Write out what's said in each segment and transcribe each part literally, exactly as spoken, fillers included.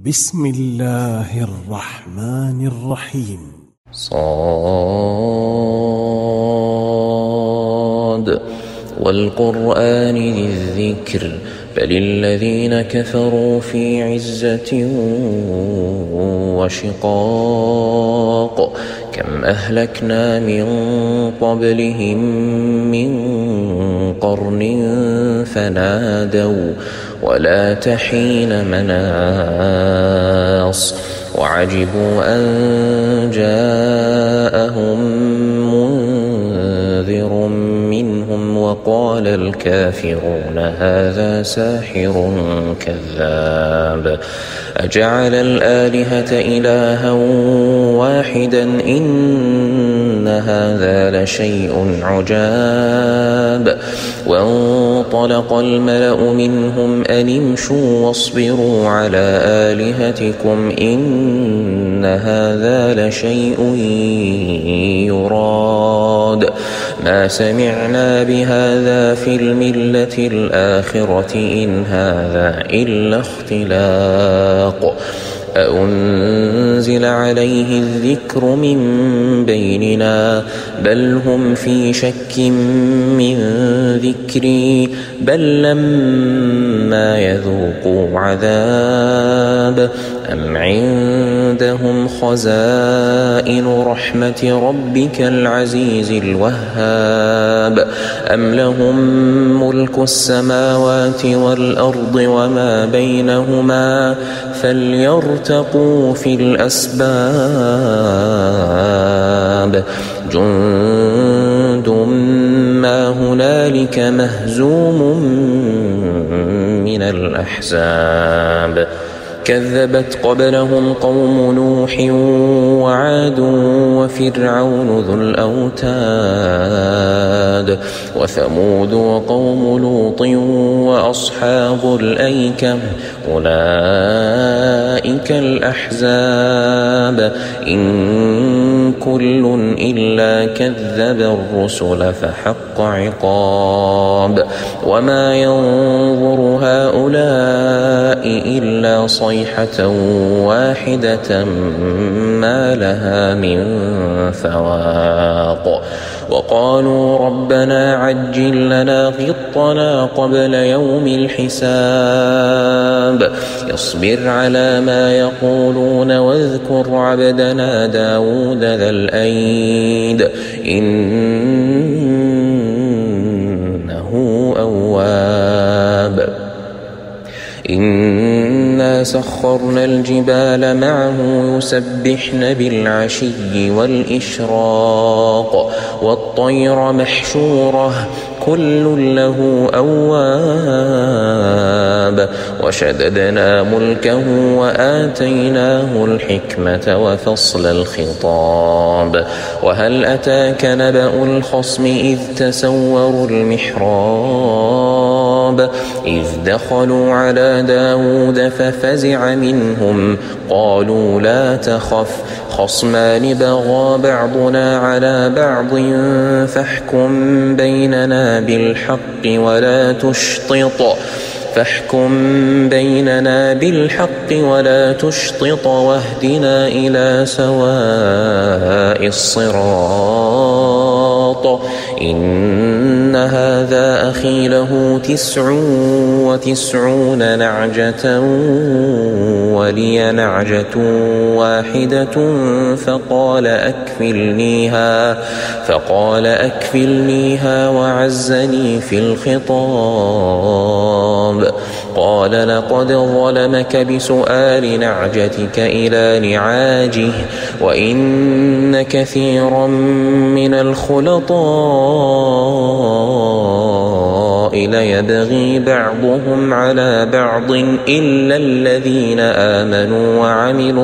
بسم الله الرحمن الرحيم. صاد والقرآن ذي الذكر بل الذين كفروا في عزة وشقاق كم أهلكنا من قبلهم من قرن فنادوا ولا تحين مناص وعجبوا أن جاءهم منذر منهم وقال الكافرون هذا ساحر كذاب أجعل الآلهة إلها واحدا إن هذا لشيء عجاب وانطلق الملأ منهم أن امشوا واصبروا على آلهتكم إن هذا لشيء يراد ما سمعنا بهذا في الملة الآخرة إن هذا إلا اختلاق أأنزل عليه الذكر من بيننا بل هم في شك من ذكري بل لما يذوقوا عذاب أم عندهم خزائن رحمة ربك العزيز الوهاب أم لهم ملك السماوات والأرض وما بينهما فليرتقوا في الأسباب جند ما هنالك مهزوم من الأحزاب كذبت قبلهم قوم نوح وعاد وفرعون ذو الأوتاد وثمود وقوم لوط وأصحاب الأيكة أولئك الأحزاب إن كل إلا كذب الرسل فحق عقاب وما ينظر هؤلاء إلا صيحة واحدة ما لها من فواق وقالوا ربنا عجل لنا قطنا قبل يوم الحساب يصبر على ما يقولون واذكر عبدنا داود ذا الأيد إنه أواب إنا سخرنا الجبال معه يسبحن بالعشي والإشراق والطير محشورة كل له أواب وشددنا ملكه وآتيناه الحكمة وفصل الخطاب وهل أتاك نبأ الخصم إذ تسوروا المحراب إذ دخلوا على داود ففزع منهم قالوا لا تخف خصمان بغى بعضنا على بعض فاحكم بيننا بالحق ولا تشطط فاحكم بيننا بالحق ولا تشطط واهدنا إلى سواء الصراط إن هذا أخي له تسع وتسعون نعجة ولي نعجة واحدة فقال أكفلنيها فقال أكفلنيها وعزني في الخطاب قال لقد ظلمك بسؤال نعجتك إلى نعاجه وإن كثيرا من الخلطاء ليبغي بعضهم على بعض إلا الذين آمنوا وعملوا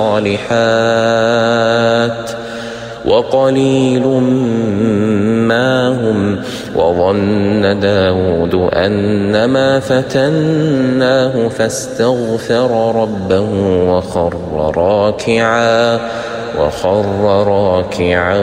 الصالحات وقليل ما هم وظن داود أنما فتناه فاستغفر ربه وخر راكعا وخر راكعا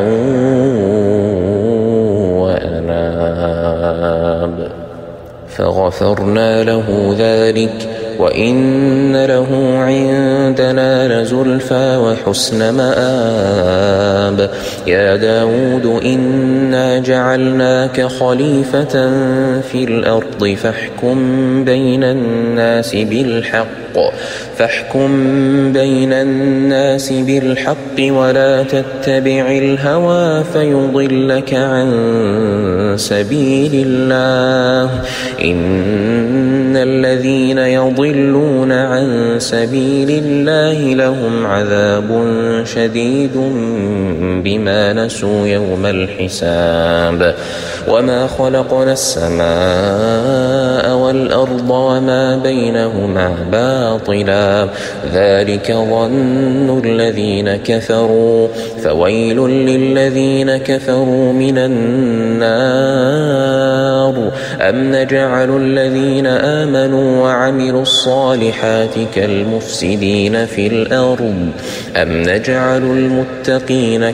وأناب فغفرنا له ذلك وإن له عندنا لزلفى وحسن مآب يا داود إنا جعلناك خليفة في الأرض فاحكم بين الناس بالحق فاحكم بين الناس بالحق ولا تتبع الهوى فيضلك عن سبيل الله إن الذين يضلون عن سبيل الله لهم عذاب شديد بما نسوا يوم الحساب وما خلقنا السماء والأرض وما بينهما باطلا ذلك ظن الذين كفروا فويل للذين كفروا من النار أم نجعل الذين آمنوا وعملوا الصالحات كالمفسدين في الأرض أم نجعل المتقين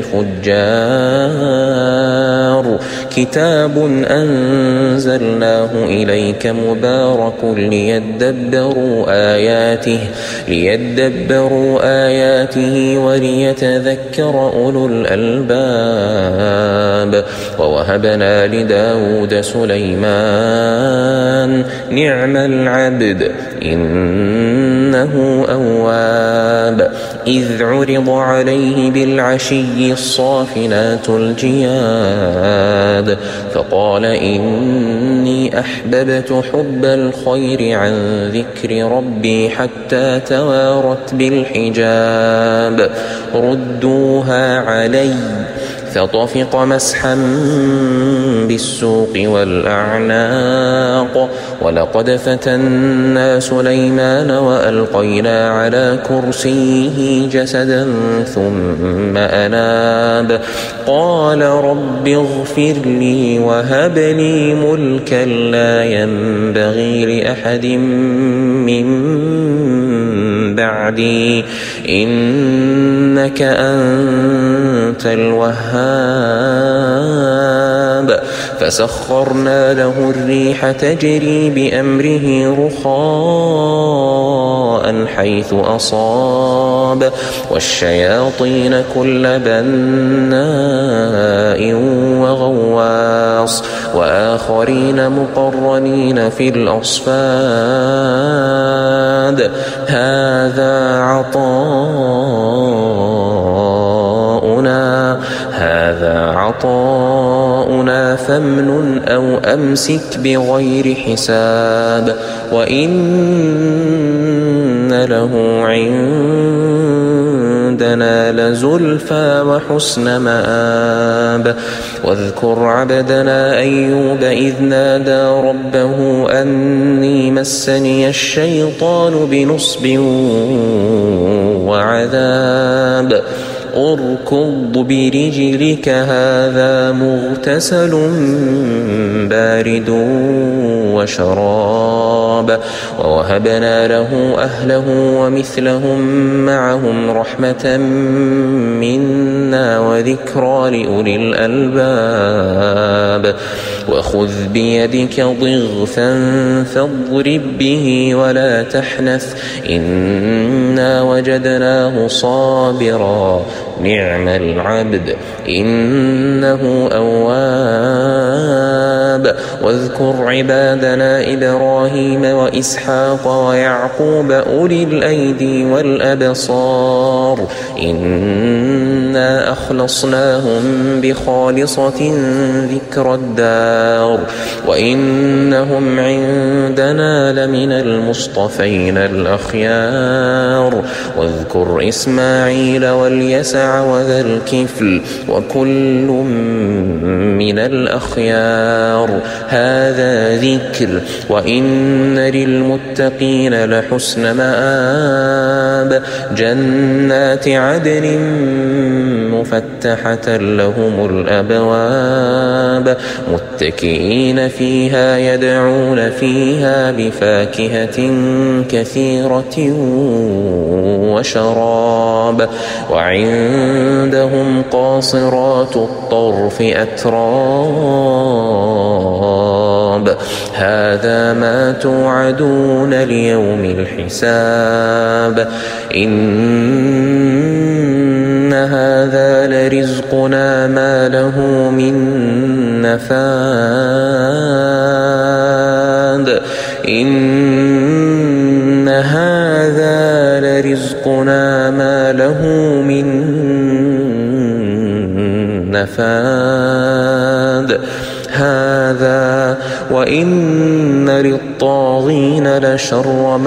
كالفجار كتاب أنزلناه إليك مبارك ليدبروا آياته ليدبروا آياته وليتذكر أولو الألباب ووهبنا لداود سليمان نعم العبد إنه أواب إذ عرض عليه بالعشي الصافنات الجياد فقال إني أحببت حب الخير عن ذكر ربي حتى توارت بالحجاب ردوها علي فطفق مسحا بالسوق والأعناق ولقد فتنا سليمان وألقينا على كرسيه جسدا ثم أناب قال رب اغفر لي وهب لي ملكا لا ينبغي لأحد من بعدي إنك أنت الوهاب فسخرنا له الريح تجري بأمره رخاء حيث أصاب والشياطين كل بناء وغواص وآخرين مقرنين في الأصفاد هذا عطاؤنا هذا عطاؤنا فامنن أو أمسك بغير حساب وإن له عندنا لزلفى وحسن مآب واذكر عبدنا أيوب إذ نادى ربه أني مسني الشيطان بنصب وعذاب اركض برجلك هذا مغتسل بارد وشراب ووهبنا له أهله ومثلهم معهم رحمة منا وذكرى لأولي الألباب وخذ بيدك ضغثا فاضرب به ولا تحنث إنا وجدناه صابرا نعم العبد إنه أواب واذكر عبادنا إبراهيم وإسحاق ويعقوب أولي الأيدي والأبصار إنا أخلصناهم بخالصة ذكر الدار وإنهم عندنا لمن المصطفين الأخيار واذكر إسماعيل واليسع وذا الكفل وكل من الأخيار هذا ذكر وإن للمتقين لحسن مآب جنات عدن مفتحة لهم الأبواب متكئين فيها يدعون فيها بفاكهة كثيرة وشراب وعندهم قاصرات الطرف أتراب الخطاب هذا ما توعدون ليوم الحساب إن هذا لرزقنا ما له من نفاد إن هذا لرزقنا ما له من نفاد هذا وإن للطاغين لشر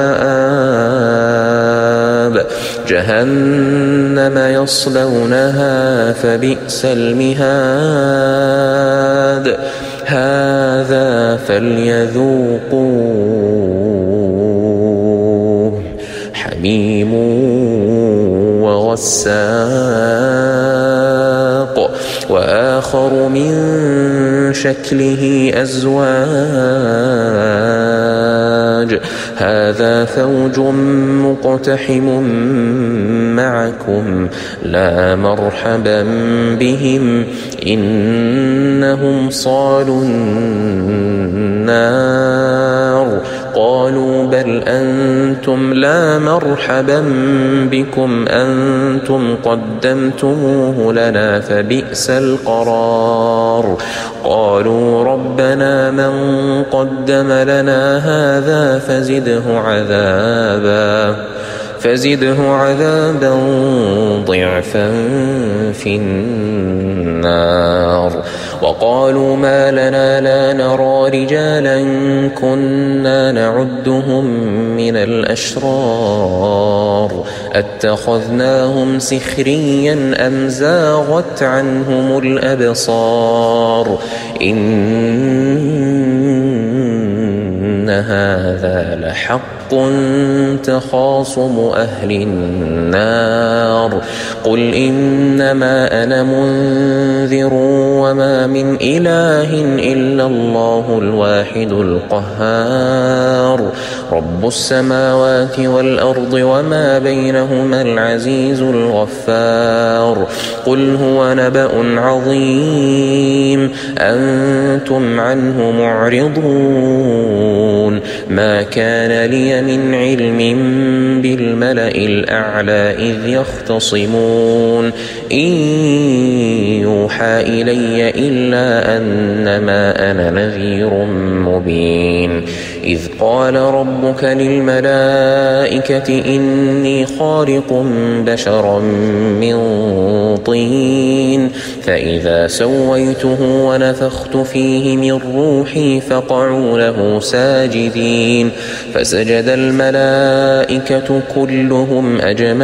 مآب جهنم يصلونها فبئس المهاد هذا فليذوقوه حميم وغساق وآخر من شكله أزواج هذا فوج مقتحم معكم لا مرحبا بهم إنهم صالوا النار قالوا بل أنتم لا مرحبا بكم أنتم قدمتموه لنا فبئس القرار قالوا ربنا من قدم لنا هذا فزده عذابا فزده عذابا ضعفا في النار وقالوا ما لنا لا نرى رجالا كنا نعدهم من الأشرار أتخذناهم سخريا أم زاغت عنهم الأبصار إن هذا لحق تخاصم أهل النار قل إنما أنا منذر وما من إله إلا الله الواحد القهار رب السماوات والأرض وما بينهما العزيز الغفار قل هو نبأ عظيم أنتم عنه معرضون ما كان لي من علم بالملأ الأعلى إذ يختصمون إن يوحى إلي إلا أنما أنا نذير مبين إذ قال ربك للملائكة إني خالق بشرا من طين فإذا سويته ونفخت فيه من روحي فقعوا له ساجدين فسجد الملائكة كلهم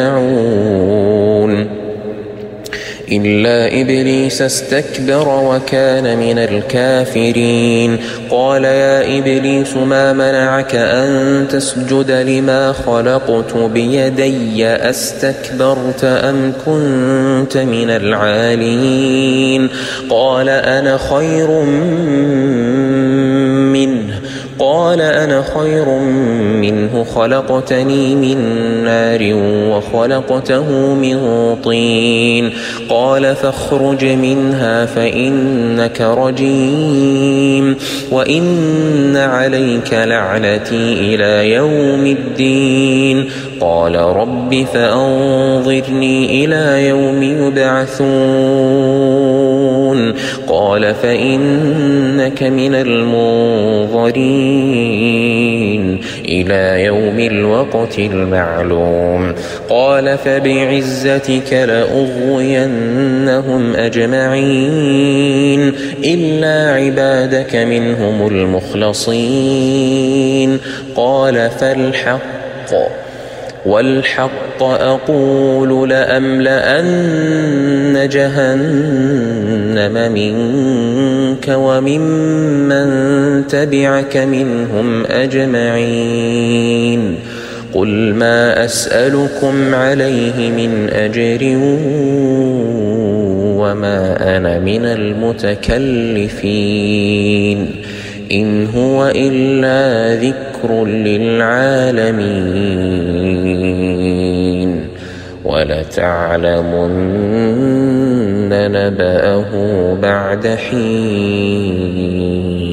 أجمعون إلا إبليس استكبر وكان من الكافرين قال يا إبليس ما منعك أن تسجد لما خلقت بيدي أستكبرت أم كنت من العالين قال أنا خير منه قال أنا خير منه خلقتني من نار وخلقته من طين قال فاخرج منها فإنك رجيم وإن عليك لعنتي إلى يوم الدين قال رب فأنظرني إلى يوم يبعثون قال فإنك من المنظرين إلى يوم الوقت المعلوم قال فبعزتك لأغوينهم أجمعين إلا عبادك منهم المخلصين قال فالحق والحق أقول لأملأن جهنم منك وممن تبعك منهم أجمعين قل ما أسألكم عليه من أجر وما أنا من المتكلفين إن هو إلا ذكر للعالمين ولتعلمن نبأه بعد حين